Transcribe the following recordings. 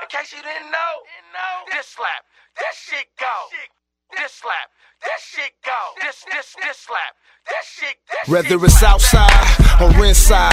In case you didn't know, this slap, this shit go. This slap, this shit go. This slap, this shit. Whether it's outside or inside,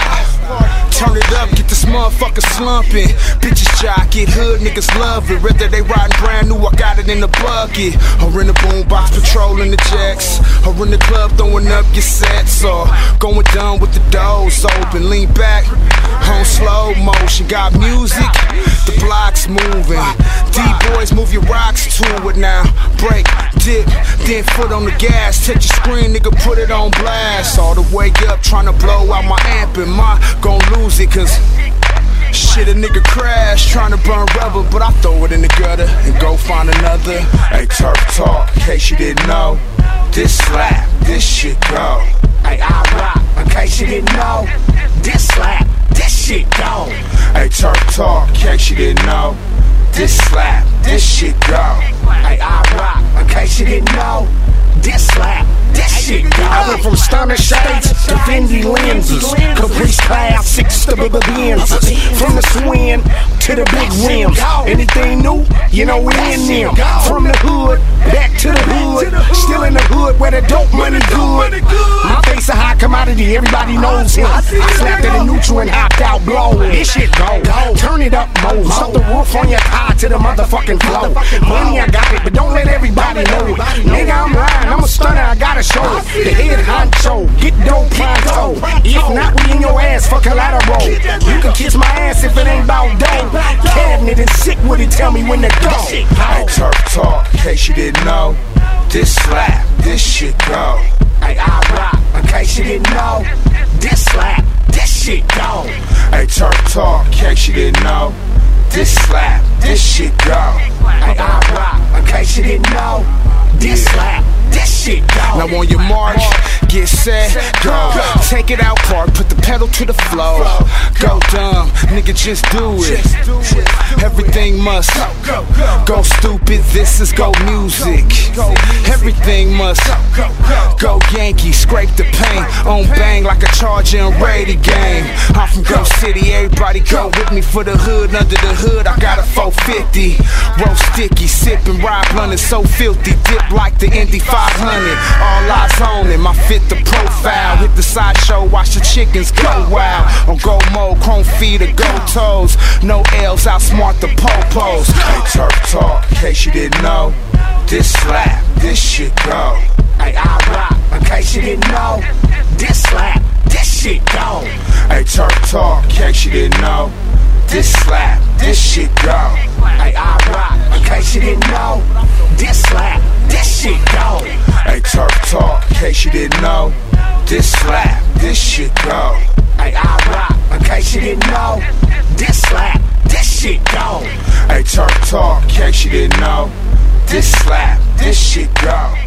turn it up, get this motherfucker slumping. Bitches jock it, hood niggas love it. Whether they riding brand new, I got it in the bucket. Or in the boombox, patrolling the jacks. Or in the club, throwing up your sets. Or going down with the doors open. Lean back, on slow motion. Got music, the block's moving. D-boys, move your rocks to it now. Break, dip, then foot on the gas. Touch your screen, nigga, put it on blast. All the way up, trying to blow out my amp and my gon' lose it, cause shit, a nigga crash, trying to burn rubber, but I throw it in the gutter and go find another. Hey, Turf Talk, in case you didn't know, this slap, this shit go. Hey, I rock, in case you didn't know, this slap, this shit go. Hey, Turf Talk, in case you didn't know, this slap, this shit go. Hey, I rock, in case you didn't know, this slap, this shit go. I went from stunner shades to Fendi lenses, Caprice classics to Bigger Benzes, from the swing to the big rims. Anything new, you know we in them. From the hood, back to the hood, still in the hood where the dope money good. My face a high commodity, everybody knows him. I slapped at a neutral and hopped out blowing. This shit go, turn it up, Mose. Up the roof on your car to the motherfucking floor. Money I got it, but don't let everybody know it. Nigga, I'm lying, I'm a stunner, I gotta show it. The head honcho, get dope pronto. If not, we in your ass for collateral. You can kiss my ass if it ain't about dough. Cabinet and sick with it, tell me when to go. Hey, Turf Talk, in case you didn't know, this slap, this shit go. Hey, I rock, in case you didn't know, this slap, this shit go. Hey, Turf Talk, in case you didn't know, this slap, this shit go. Hey, I rock, in case you didn't know, this slap, this shit go. Now on your march, get set, go. Take it out, park, put the pedal to the floor. Go dumb, nigga, just do it. Everything must go stupid, this is go music. Everything must go Yankee, scrape the paint on bang like a Charger and Raider game. I'm from Go City, everybody go with me for the hood. Under the hood, I got a 450. Roll sticky, sippin', ride blunt, so filthy. Dip like the Indy 500. All eyes on him, I fit the profile. Hit the sideshow, watch the chickens go wild. On go mode, chrome feet or go toes. No L's, outsmart the popos. Hey, Turf Talk, in case you didn't know, this slap, this shit go. Hey, I rock, in case you didn't know, this slap, this shit go. Hey, Turf Talk, in case you didn't know, this slap, this shit go. Hey, I rock, in case you didn't know, this slap, this shit go. Hey, Turf Talk, in case you didn't know, this slap, this shit go. Hey, I rock, in case you didn't know, this slap, this shit go. Hey, Turf Talk, in case you didn't know, this slap, this shit go.